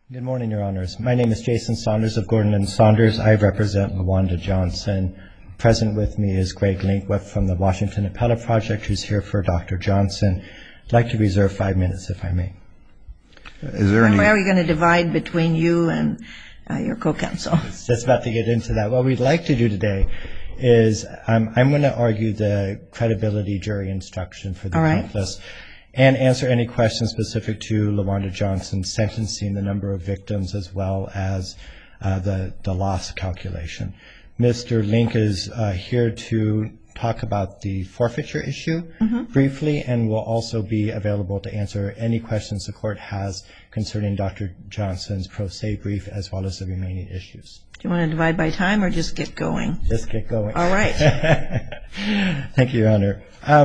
Good morning, Your Honors. My name is Jason Saunders of Gordon & Saunders. I represent LaWanda Johnson. Present with me is Greg Linkwith from the Washington Appellate Project, who's here for Dr. Johnson. I'd like to reserve 5 minutes, if I may. Is there any... How are you going to divide between you and your co-counsel? I was just about to get into that. What we'd like to do today is I'm going to argue the credibility jury instruction for the accomplice and answer any questions specific to LaWanda Johnson's sentencing, the number of victims, as well as the loss calculation. Mr. Link is here to talk about the forfeiture issue briefly, and will also be available to answer any questions the court has concerning Dr. Johnson's pro se brief, as well as the remaining issues. Do you want to divide by time or just get going? Just get going. All right. Thank you, Your Honor.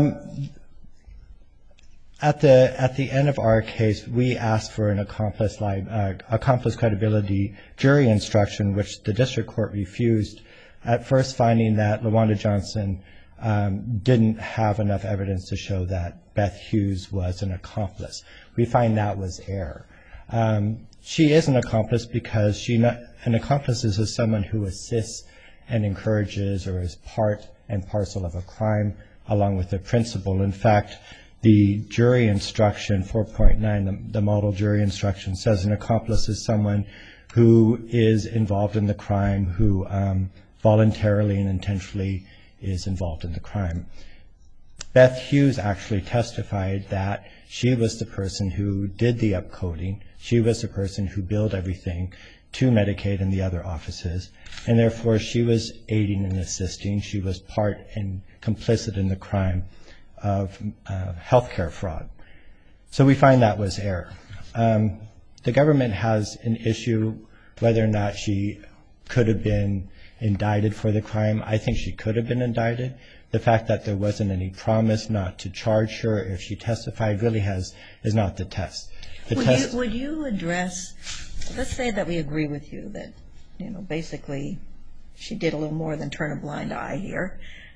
At the end of our case, we asked for an accomplice credibility jury instruction, which the district court refused, at first finding that LaWanda Johnson didn't have enough evidence to show that Beth Hughes was an accomplice. We find that was error. She is an accomplice because an accomplice is someone who assists and encourages or is part and parcel of a crime along with the principal. In fact, the jury instruction 4.9, the model jury instruction, says an accomplice is someone who is involved in the crime, who voluntarily and intentionally is involved in the crime. Beth Hughes actually testified that she was the person who did the upcoding. She was the person who billed everything to Medicaid and the other offices, and therefore she was aiding and assisting. She was part and complicit in the crime of healthcare fraud. So we find that was error. The government has an issue whether or not she could have been indicted for the crime. I think she could have been indicted. The fact that there wasn't any promise not to charge her if she testified really is not the test. Would you address, let's say that we agree with you that, basically she did a little more than turn a blind eye here.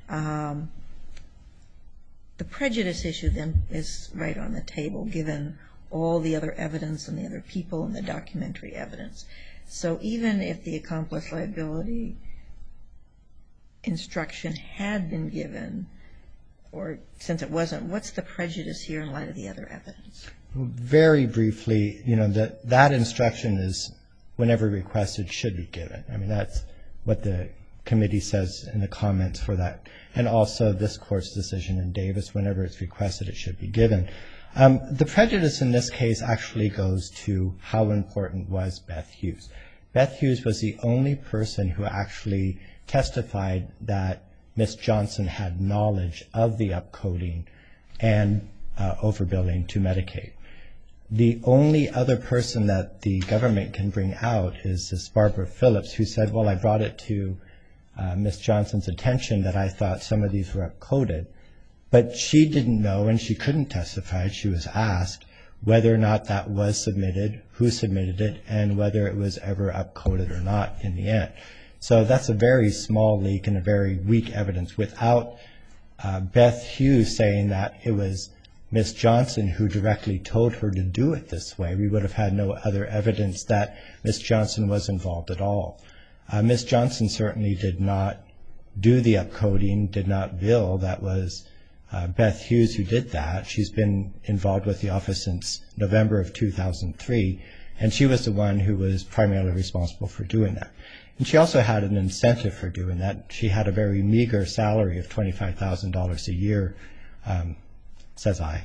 The prejudice issue then is right on the table, given all the other evidence and the other people and the documentary evidence. So even if the accomplice liability instruction had been given, or since it wasn't, what's the prejudice here in light of the other evidence? Very briefly, that instruction is, whenever requested, should be given. I mean, that's what the committee says in the comments for that. And also this court's decision in Davis, whenever it's requested, it should be given. The prejudice in this case actually goes to how important was Beth Hughes. Beth Hughes was the only person who actually testified that Ms. Johnson had knowledge of the upcoding and overbilling to Medicaid. The only other person that the government can bring out is this Barbara Phillips, who said, well, I brought it to Ms. Johnson's attention that I thought some of these were upcoded. But she didn't know, and she couldn't testify. She was asked whether or not that was submitted, who submitted it, and whether it was ever upcoded or not in the end. So that's a very small leak and a very weak evidence. Without Beth Hughes saying that it was Ms. Johnson who directly told her to do it this way, we would have had no other evidence that Ms. Johnson was involved at all. Ms. Johnson certainly did not do the upcoding, did not bill. That was Beth Hughes who did that. She's been involved with the office since November of 2003, and she was the one who was primarily responsible for doing that. And she also had an incentive for doing that. She had a very meager salary of $25,000 a year, says I.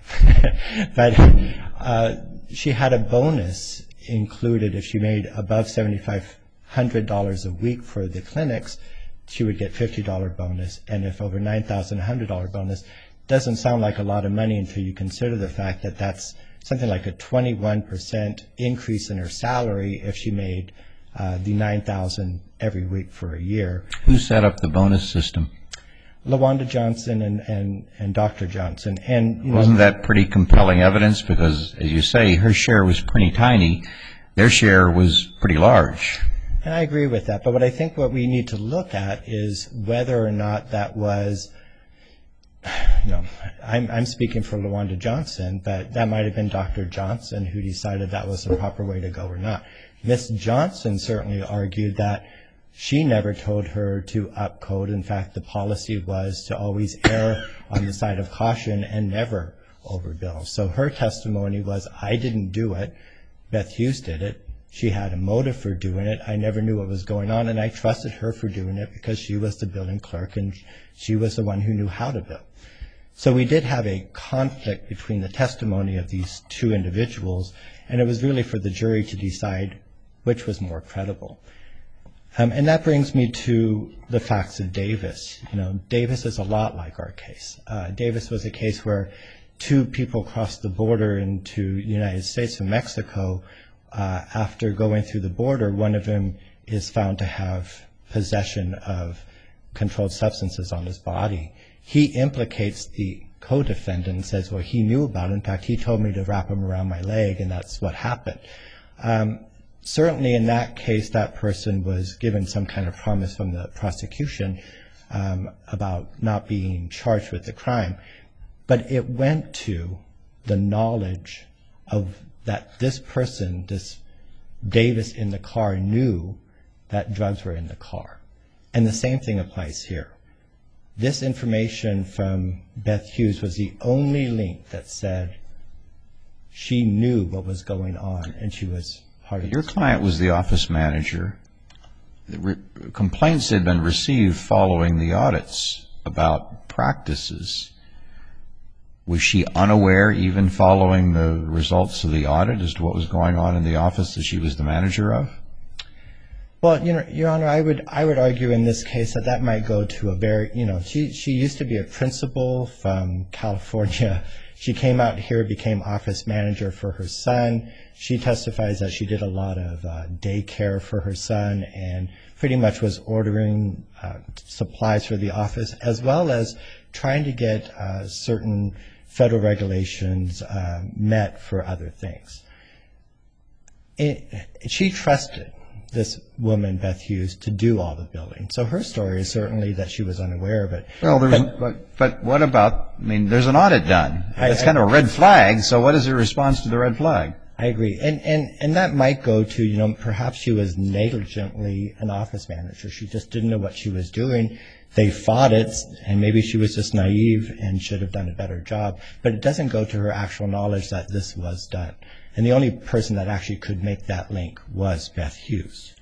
But she had a bonus included. If she made above $7,500 a week for the clinics, she would get $50 bonus. And if over $9,000, $100 bonus. Doesn't sound like a lot of money until you consider the fact that that's something like a 21% increase in her salary if she made the $9,000 every week for a year. Who set up the bonus system? LaWanda Johnson and Dr. Johnson. And wasn't that pretty compelling evidence? Because, as you say, her share was pretty tiny. Their share was pretty large. And I agree with that. But what I think what we need to look at is whether or not that was I'm speaking for LaWanda Johnson, but that might have been Dr. Johnson who decided that was the proper way to go or not. Ms. Johnson certainly argued that she never told her to upcode. In fact, the policy was to always err on the side of caution and never overbill. So her testimony was, I didn't do it. Beth Hughes did it. She had a motive for doing it. I never knew what was going on, and I trusted her for doing it because she was the billing clerk and she was the one who knew how to bill. So we did have a conflict between the testimony of these two individuals, and it was really for the jury to decide which was more credible. And that brings me to the facts of Davis. Davis is a lot like our case. Davis was a case where two people crossed the border into the United States from Mexico. After going through the border, one of them is found to have possession of controlled substances on his body. He implicates the co-defendant and says, well, he knew about it. In fact, he told me to wrap him around my leg, and that's what happened. Certainly in that case, that person was given some kind of promise from the prosecution about not being charged with the crime. But it went to the knowledge of that this person, this Davis in the car, knew that drugs were in the car. And the same thing applies here. This information from Beth Hughes was the only link that said she knew what was going on, and she was part of it. Your client was the office manager. Complaints had been received following the audits about practices. Was she unaware, even following the results of the audit, as to what was going on in the office that she was the manager of? Well, Your Honor, I would argue in this case that might go to a very, she used to be a principal from California. She came out here, became office manager for her son. She testifies that she did a lot of daycare for her son and pretty much was ordering supplies for the office, as well as trying to get certain federal regulations met for other things. She trusted this woman, Beth Hughes, to do all the billing. So her story is certainly that she was unaware of it. Well, but what about, there's an audit done. It's kind of a red flag, so what is your response to the red flag? I agree. And that might go to, perhaps she was negligently an office manager. She just didn't know what she was doing. They fought it, and maybe she was just naive and should have done a better job. But it doesn't go to her actual knowledge that this was done. And the only person that actually could make that link was Beth Hughes.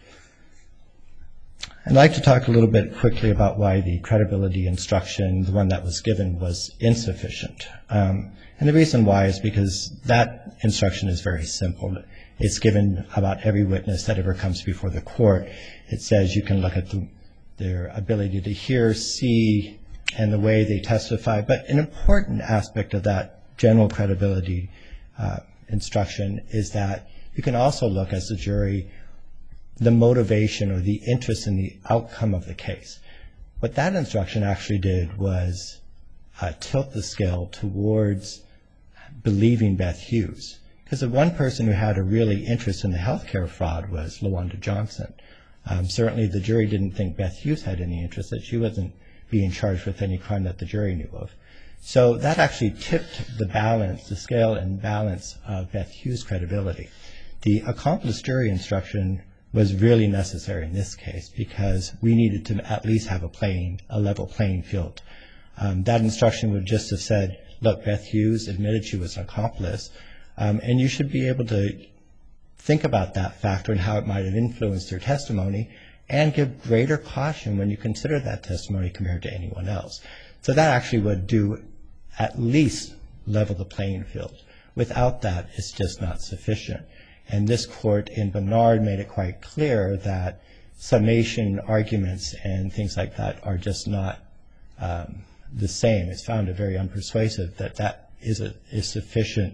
I'd like to talk a little bit quickly about why the credibility instruction, the one that was given, was insufficient. And the reason why is because that instruction is very simple. It's given about every witness that ever comes before the court. It says you can look at their ability to hear, see, and the way they testify. But an important aspect of that general credibility instruction is that you can also look, as the jury, the motivation or the interest in the outcome of the case. What that instruction actually did was tilt the scale towards believing Beth Hughes. Because the one person who had a really interest in the healthcare fraud was LaWanda Johnson. Certainly the jury didn't think Beth Hughes had any interest, that she wasn't being charged with any crime that the jury knew of. So that actually tipped the balance, the scale and balance of Beth Hughes' credibility. The accomplice jury instruction was really necessary in this case because we needed to at least have a level playing field. That instruction would just have said, look, Beth Hughes admitted she was an accomplice, and you should be able to think about that factor and how it might have influenced her testimony and give greater caution when you consider that testimony compared to anyone else. So that actually would do at least level the playing field. Without that, it's just not sufficient. And this court in Bernard made it quite clear that summation arguments and things like that are just not the same. It's found it very unpersuasive that that is sufficient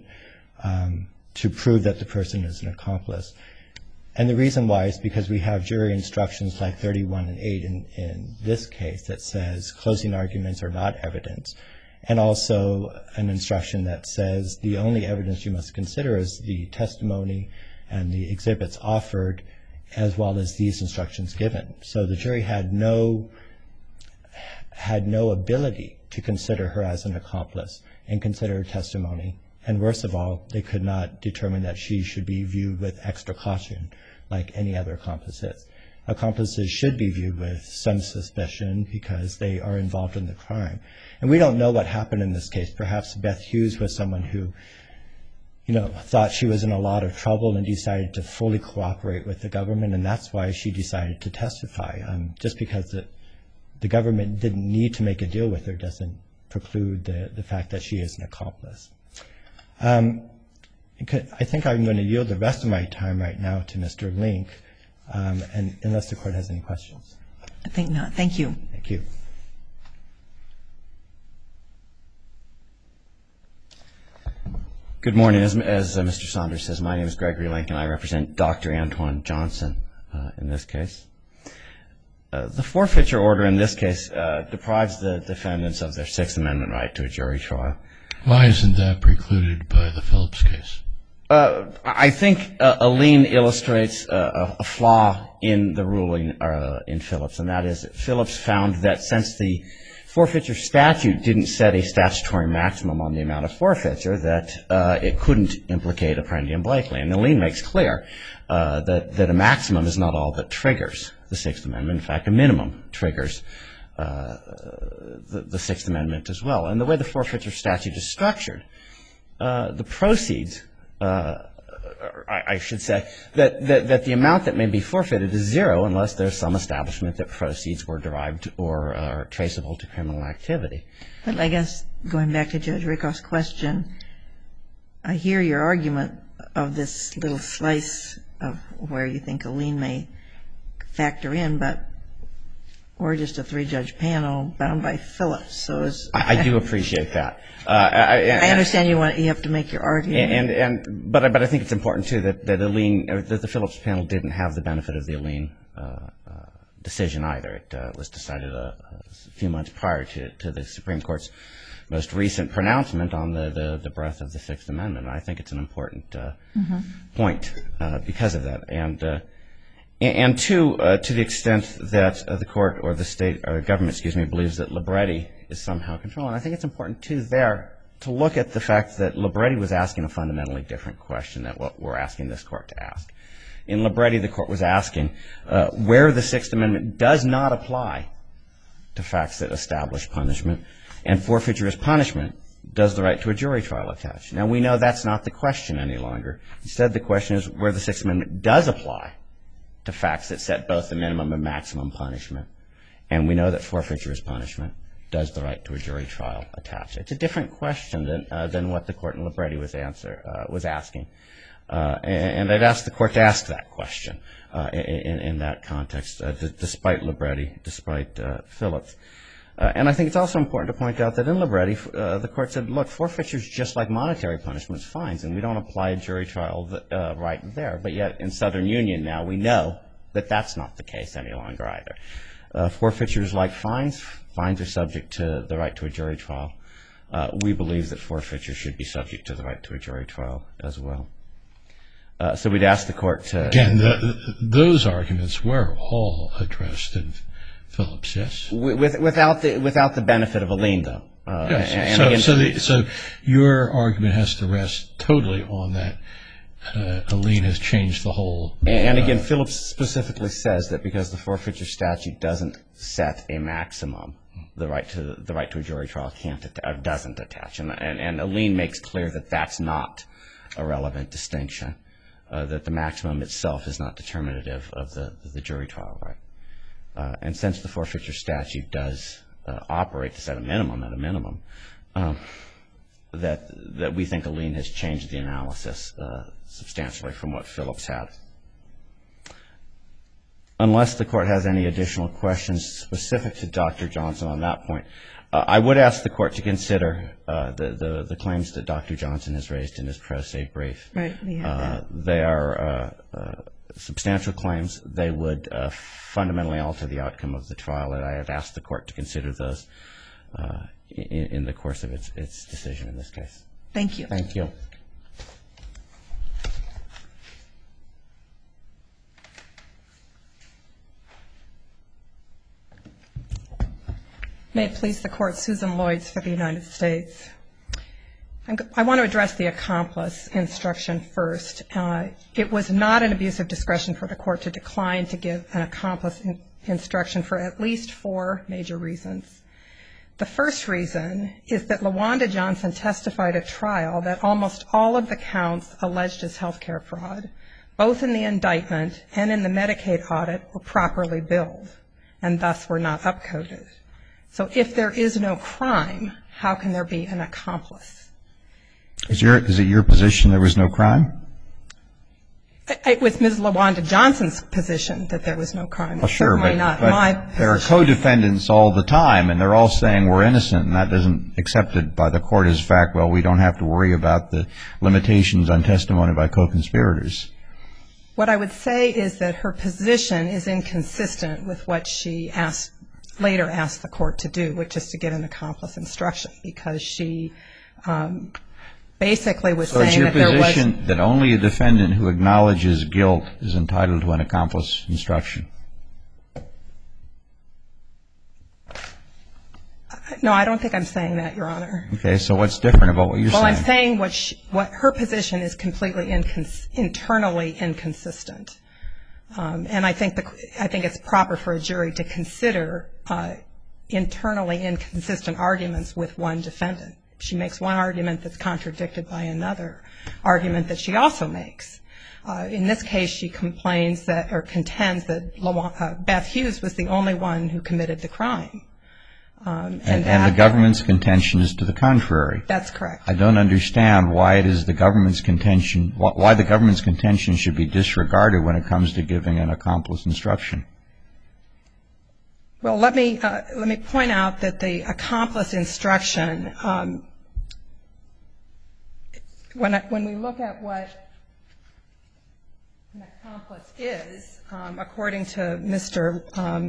to prove that the person is an accomplice. And the reason why is because we have jury instructions like 31 and 8 in this case that says closing arguments are not evidence, and also an instruction that says the only evidence you must consider is the testimony and the exhibits offered as well as these instructions given. So the jury had no had no ability to consider her as an accomplice and consider her testimony. And worst of all, they could not determine that she should be viewed with extra caution like any other accomplice is. Accomplices should be viewed with some suspicion because they are involved in the crime. And we don't know what happened in this case. Perhaps Beth Hughes was someone who, thought she was in a lot of trouble and decided to fully cooperate with the government, and that's why she decided to testify. Just because the government didn't need to make a deal with her doesn't preclude the fact that she is an accomplice. I think I'm going to yield the rest of my time right now to Mr. Link, and unless the Court has any questions. I think not. Thank you. Thank you. Good morning. As Mr. Saunders says, my name is Gregory Link, and I represent Dr. Antoine Johnson in this case. The forfeiture order in this case deprives the defendants of their Sixth Amendment right to a jury trial. Why isn't that precluded by the Phillips case? I think Alene illustrates a flaw in the ruling in Phillips, and that is that Phillips found that since the forfeiture statute didn't set a statutory maximum on the amount of forfeiture, that it couldn't implicate Apprendi and Blakely. And Alene makes clear that a maximum is not all that triggers the Sixth Amendment. In fact, a minimum triggers the Sixth Amendment as well. And the way the forfeiture statute is structured, the proceeds, I should say, that the amount that may be forfeited is zero unless there's some establishment that proceeds were derived or are traceable to criminal activity. But I guess going back to Judge Rakoff's question, I hear your argument of this little slice of where you think Alene may factor in, but we're just a three-judge panel bound by Phillips. So I do appreciate that. I understand you have to make your argument. But I think it's important too that the Phillips panel didn't have the benefit of the Alene decision either. It was decided a few months prior to the Supreme Court's most recent pronouncement on the breadth of the Sixth Amendment. I think it's an important point because of that. And two, to the extent that the court or the state or government, believes that Libretti is somehow controlling, I think it's important too there to look at the fact that Libretti was asking a fundamentally different question than what we're asking this court to ask. In Libretti, the court was asking where the Sixth Amendment does not apply to facts that establish punishment, and forfeiture is punishment, does the right to a jury trial attach? Now, we know that's not the question any longer. Instead, the question is where the Sixth Amendment does apply to facts that set both the minimum and maximum punishment. And we know that forfeiture is punishment. Does the right to a jury trial attach? It's a different question than what the court in Libretti was asking. And I'd ask the court to ask that question in that context, despite Libretti, despite Phillips. And I think it's also important to point out that in Libretti, the court said, look, forfeiture is just like monetary punishments, fines, and we don't apply a jury trial right there. But yet in Southern Union now, we know that that's not the case any longer either. Forfeiture is like fines. Fines are subject to the right to a jury trial. We believe that forfeiture should be subject to the right to a jury trial as well. So we'd ask the court to... Again, those arguments were all addressed in Phillips, yes? Without the benefit of Alene, though. Yes. So your argument has to rest totally on that. Alene has changed the whole... And again, Phillips specifically says that because the forfeiture statute doesn't set a maximum, the right to a jury trial doesn't attach. And Alene makes clear that that's not a relevant distinction, that the maximum itself is not determinative of the jury trial right. And since the forfeiture statute does operate to set a minimum, that we think Alene has changed the analysis substantially from what Phillips had. Unless the court has any additional questions specific to Dr. Johnson on that point, I would ask the court to consider the claims that Dr. Johnson has raised in his pro se brief. Right, we have that. They are substantial claims. They would fundamentally alter the outcome of the trial, and I have asked the court to consider those in the course of its decision in this case. Thank you. Thank you. May it please the Court, Susan Lloyds for the United States. I want to address the accomplice instruction first. It was not an abuse of discretion for the Court to decline to give an accomplice instruction for at least 4 major reasons. The first reason is that LaWanda Johnson testified at trial that almost all of the counts alleged as health care fraud, both in the indictment and in the Medicaid audit, were properly billed and thus were not upcoded. So if there is no crime, how can there be an accomplice? Is it your position there was no crime? It was Ms. LaWanda Johnson's position that there was no crime. Well, sure, certainly not my position. There are co-defendants all the time, and they're all saying we're innocent, and that isn't accepted by the court as fact. Well, we don't have to worry about the limitations on testimony by co-conspirators. What I would say is that her position is inconsistent with what she later asked the court to do, which is to get an accomplice instruction, because she basically was saying that there was... So it's your position that only a defendant who acknowledges guilt is entitled to an accomplice instruction? No, I don't think I'm saying that, Your Honor. Okay, so what's different about what you're saying? Well, I'm saying what her position is completely internally inconsistent. And I think it's proper for a jury to consider internally inconsistent arguments with one defendant. She makes one argument that's contradicted by another argument that she also makes. In this case, she contends that Beth Hughes was the only one who committed the crime. And the government's contention is to the contrary. That's correct. I don't understand why it is the government's contention, why the government's contention should be disregarded when it comes to giving an accomplice instruction. Well, let me point out that the accomplice instruction, when we look at what an accomplice is, according to Mr.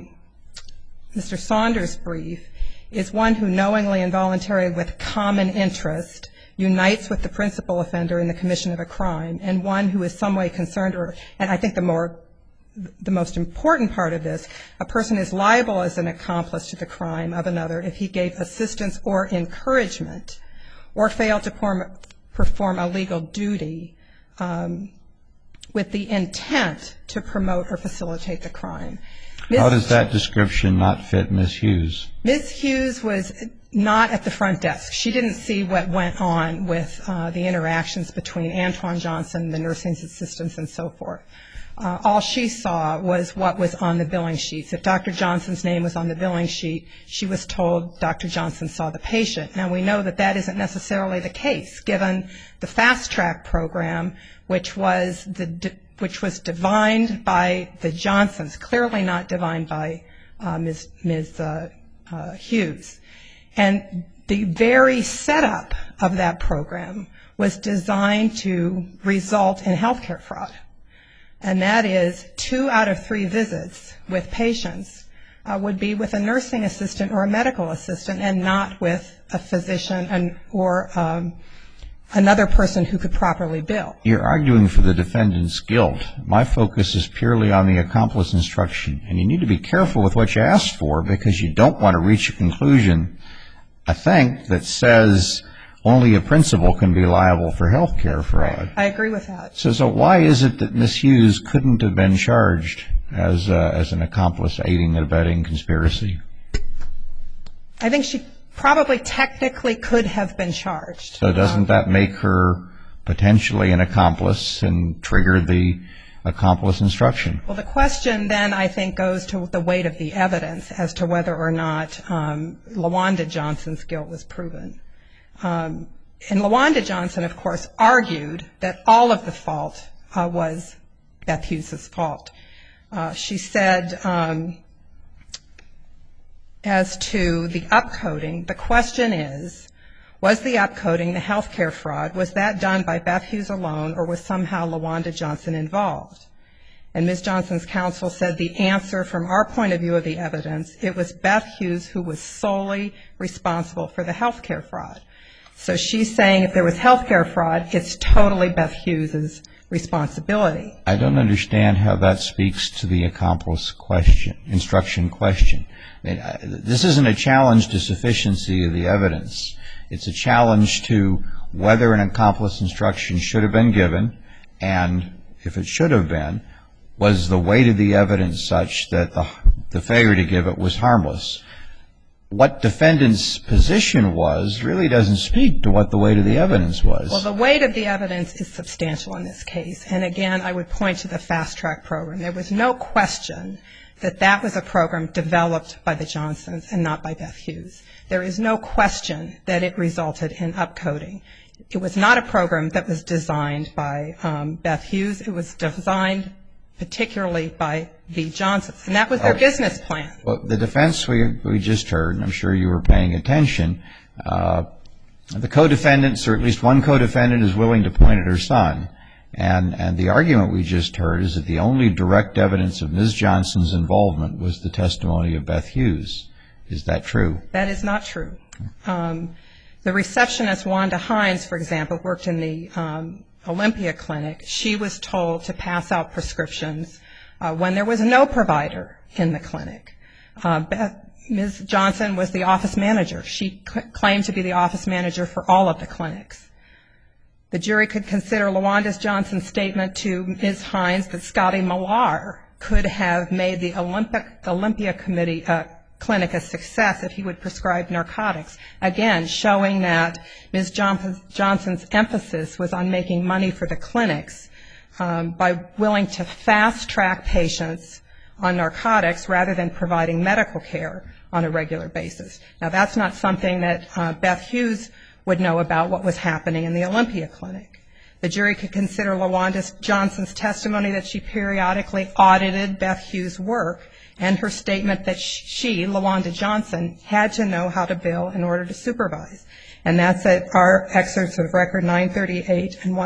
Saunders' brief, is one who knowingly and voluntarily with common interest unites with the principal offender in the commission of a crime, and one who is some way concerned, and I think the most important part of this, a person is liable as an accomplice to the crime of another if he gave assistance or encouragement or failed to perform a legal duty with the intent to promote or facilitate the crime. How does that description not fit Ms. Hughes? Ms. Hughes was not at the front desk. She didn't see what went on with the interactions between Antoine Johnson, the nursing assistants, and so forth. All she saw was what was on the billing sheets. If Dr. Johnson's name was on the billing sheet, she was told Dr. Johnson saw the patient. Now, we know that that isn't necessarily the case, given the fast track program, which was divined by the Johnsons, clearly not divined by Ms. Hughes. And the very setup of that program was designed to result in health care fraud. And that is 2 out of 3 visits with patients would be with a nursing assistant or a medical assistant and not with a physician or another person who could properly bill. You're arguing for the defendant's guilt. My focus is purely on the accomplice instruction. And you need to be careful with what you ask for, because you don't want to reach a conclusion, I think, that says only a principal can be liable for health care fraud. I agree with that. So why is it that Ms. Hughes couldn't have been charged as an accomplice aiding and abetting conspiracy? I think she probably technically could have been charged. So doesn't that make her potentially an accomplice and trigger the accomplice instruction? Well, the question then, I think, goes to the weight of the evidence as to whether or not LaWanda Johnson's guilt was proven. And LaWanda Johnson, of course, argued that all of the fault was Beth Hughes' fault. She said, as to the upcoding, the question is, was the upcoding, the health care fraud, was that done by Beth Hughes alone, or was somehow LaWanda Johnson involved? And Ms. Johnson's counsel said the answer, from our point of view of the evidence, it was Beth Hughes who was solely responsible for the health care fraud. So she's saying if there was health care fraud, it's totally Beth Hughes' responsibility. I don't understand how that speaks to the accomplice question, instruction question. This isn't a challenge to sufficiency of the evidence. It's a challenge to whether an accomplice instruction should have been given, and if it should have been, was the weight of the evidence such that the failure to give it was harmless. What defendant's position was really doesn't speak to what the weight of the evidence was. Well, the weight of the evidence is substantial in this case. And again, I would point to the Fast Track program. There was no question that that was a program developed by the Johnsons and not by Beth Hughes. There is no question that it resulted in upcoding. It was not a program that was designed by Beth Hughes. It was designed particularly by the Johnsons, and that was their business plan. Well, the defense we just heard, and I'm sure you were paying attention, the co-defendants, or at least one co-defendant, is willing to point at her son. And the argument we just heard is that the only direct evidence of Ms. Johnson's involvement was the testimony of Beth Hughes. Is that true? That is not true. The receptionist, Wanda Hines, for example, worked in the Olympia Clinic. She was told to pass out prescriptions when there was no provider in the clinic. Ms. Johnson was the office manager. She claimed to be the office manager for all of the clinics. The jury could consider LaWanda Johnson's statement to Ms. Hines that Scotty Millar could have made the Olympia Clinic a success if he would prescribe narcotics, again showing that Ms. Johnson's emphasis was on making money for the clinics by willing to fast-track patients on narcotics rather than providing medical care on a regular basis. Now, that's not something that Beth Hughes would know about what was happening in the Olympia Clinic. The jury could consider LaWanda Johnson's testimony that she periodically audited Beth Hughes' work and her statement that she, LaWanda Johnson, had to know how to bill in order to supervise. And that's at our excerpts of record 938 and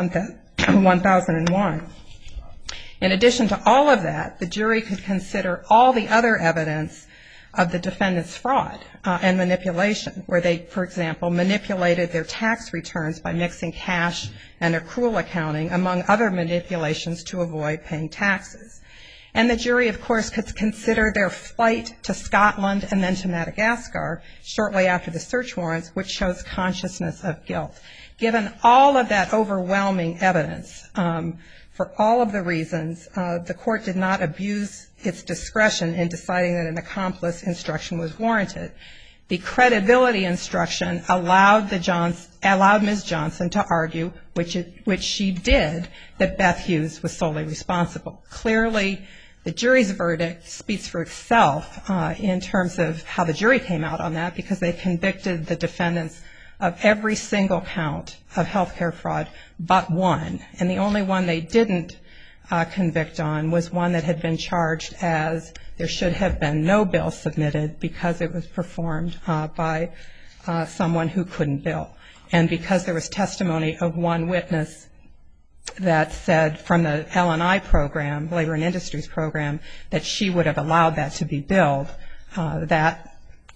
1001. In addition to all of that, the jury could consider all the other evidence of the defendant's fraud and manipulation, where they, for example, manipulated their tax returns by mixing cash and accrual accounting, among other manipulations to avoid paying taxes. And the jury, of course, could consider their flight to Scotland and then to Madagascar shortly after the search warrants, which shows consciousness of guilt. Given all of that overwhelming evidence, for all of the reasons, the court did not abuse its discretion in deciding that an accomplice instruction was warranted. The credibility instruction allowed Ms. Johnson to argue, which she did, that Beth Hughes was solely responsible. Clearly, the jury's verdict speaks for itself in terms of how the jury came out on that, because they convicted the defendants of every single count of health care fraud but one. And the only one they didn't convict on was one that had been charged as there should have been no bill submitted because it was performed by someone who couldn't bill. And because there was testimony of one witness that said from the L&I program, Labor and Industries program, that she would have allowed that to be billed, that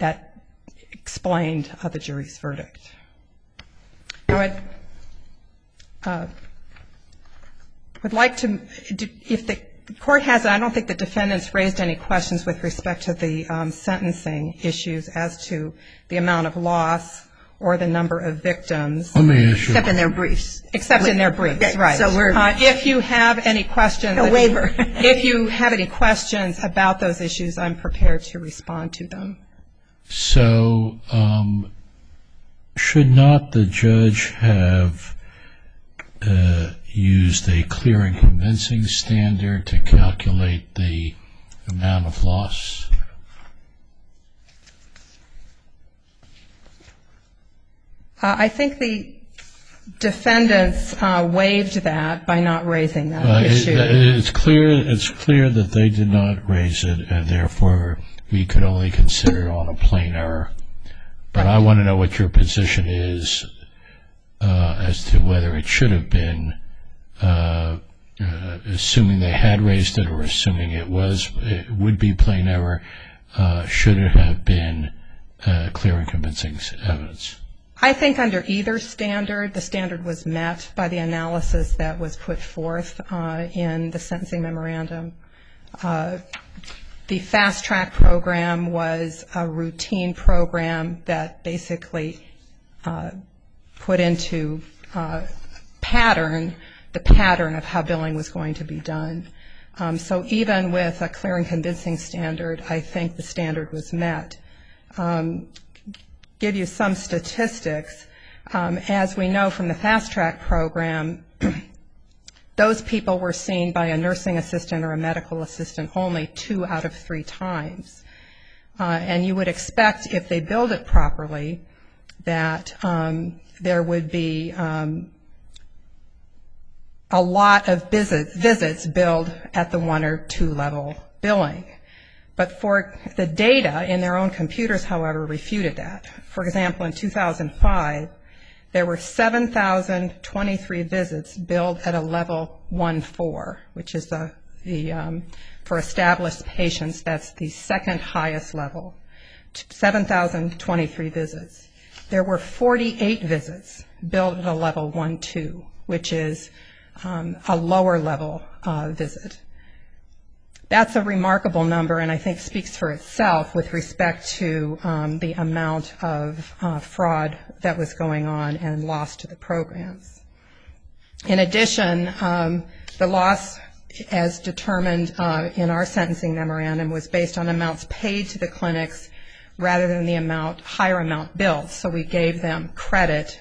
explained the jury's verdict. Now, I would like to, if the court has, I don't think the defendants raised any questions with respect to the sentencing issues as to the amount of loss or the number of victims. Let me ask you. Except in their briefs. Except in their briefs, right. So if you have any questions. A waiver. If you have any questions about those issues, I'm prepared to respond to them. So should not the judge have used a clear and convincing standard to calculate the amount of loss? I think the defendants waived that by not raising that issue. It's clear that they did not raise it, and therefore we could only consider it on a plain error. But I want to know what your position is as to whether it should have been, assuming they had raised it or assuming it would be plain error, should it have been clear and convincing evidence? I think under either standard, the standard was met by the analysis that was put forth in the sentencing memorandum. The fast track program was a routine program that basically put into the pattern of how billing was going to be done. So even with a clear and convincing standard, I think the standard was met. Give you some statistics. As we know from the fast track program, those people were seen by a nursing assistant or a medical assistant only 2 out of 3 times. And you would expect, if they billed it properly, that there would be a lot of visits billed at the 1 or 2 level billing. But for the data in their own computers, however, refuted that. For example, in 2005, there were 7,023 visits billed at a level 1-4, which is for established patients, that's the second highest level, 7,023 visits. There were 48 visits billed at a level 1-2, which is a lower level visit. That's a remarkable number, and I think speaks for itself with respect to the amount of fraud that was going on and loss to the programs. In addition, the loss, as determined in our sentencing memorandum, was based on amounts paid to the clinics rather than the higher amount billed. So we gave them credit,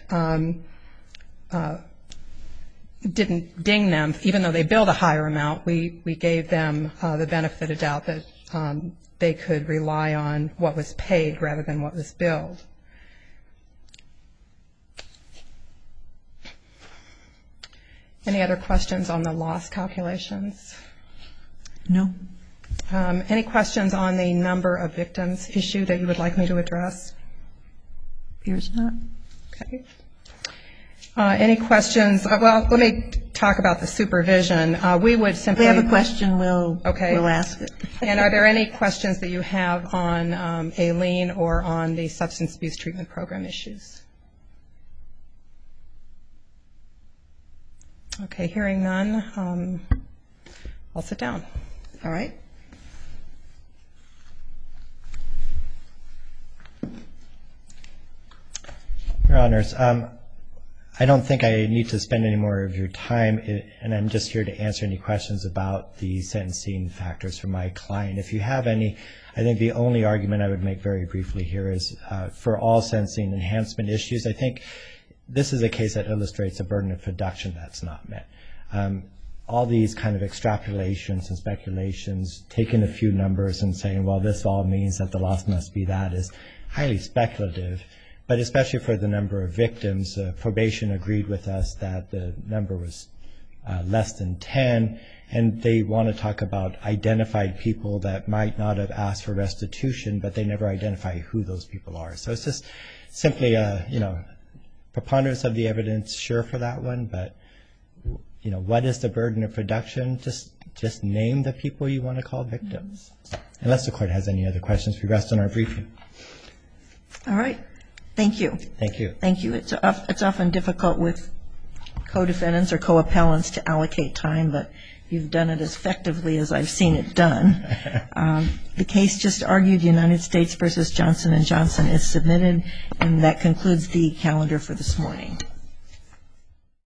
didn't ding them, even though they billed a higher amount. We gave them the benefit of doubt that they could rely on what was paid rather than what was billed. Any other questions on the loss calculations? No. Any questions on the number of victims issue that you would like me to address? Appears not. Okay. Any questions? Well, let me talk about the supervision. We would simply... If we have a question, we'll ask it. And are there any questions that you have on Aileen or on the substance abuse treatment program issues? Okay, hearing none, I'll sit down. All right. Your Honors, I don't think I need to spend any more of your time, and I'm just here to answer any questions about the sentencing factors for my client. If you have any, I think the only argument I would make very briefly here is for all sentencing enhancement issues, I think this is a case that illustrates a burden of production that's not met. All these kind of extrapolations and speculations, taking a few numbers and saying, well, this all means that the loss must be that, is highly speculative. But especially for the number of victims, probation agreed with us that the number was less than 10, and they want to talk about identified people that might not have asked for restitution, but they never identify who those people are. So it's just simply a, preponderance of the evidence, sure, for that one, but what is the burden of production? Just name the people you want to call victims. Unless the court has any other questions, we rest on our briefing. All right. Thank you. Thank you. Thank you. It's often difficult with co-defendants or co-appellants to allocate time, but you've done it as effectively as I've seen it done. The case just argued, United States v. Johnson & Johnson, is submitted, and that concludes the calendar for this morning.